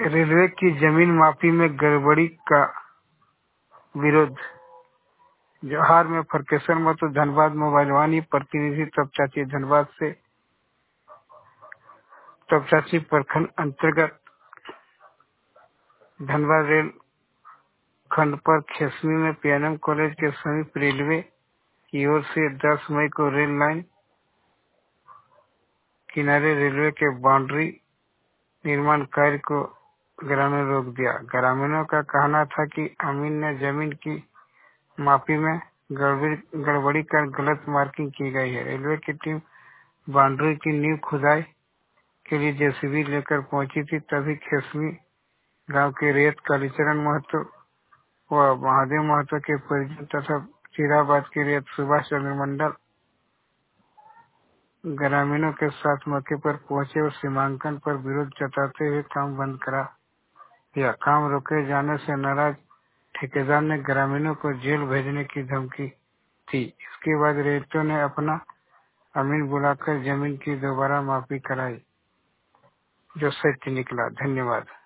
Railway की जमीन माफी में गड़बड़ी का विरोध। जोहार में फरकेश्वर महतो धनबाद मोबाइल वाणी प्रतिनिधि तपचाची धनबाद से तपचाची प्रखंड अंतर्गत धनबाद रेल खंड पर खेसमी में पीएनएम कॉलेज के समीप रेलवे की ओर से 10 मई को रेल लाइन किनारे रेलवे के बाउंड्री निर्माण कार्य को ग्रामीणों ने रोक दिया। ग्रामीणों का कहना था कि अमीन ने जमीन की माफी में गड़बड़ी कर गलत मार्किंग की गई है। रेलवे की टीम बाउंड्री की नींव खुदाई के लिए जेसीबी लेकर पहुंची थी, तभी खेसमी गांव के रेत कालीचरण महतो व महादेव महतो के परिजन तथा चिराबाद के रेत सुभाष चंद्र मंडल ग्रामीणों के साथ मौके पर पहुंचे और सीमांकन पर विरोध जताते हुए काम बंद करा दिया। काम रोके जाने से नाराज ठेकेदार ने ग्रामीणों को जेल भेजने की धमकी थी। इसके बाद रेतों ने अपना अमीन बुलाकर जमीन की दोबारा माफी कराई, जो सत्य निकला। धन्यवाद।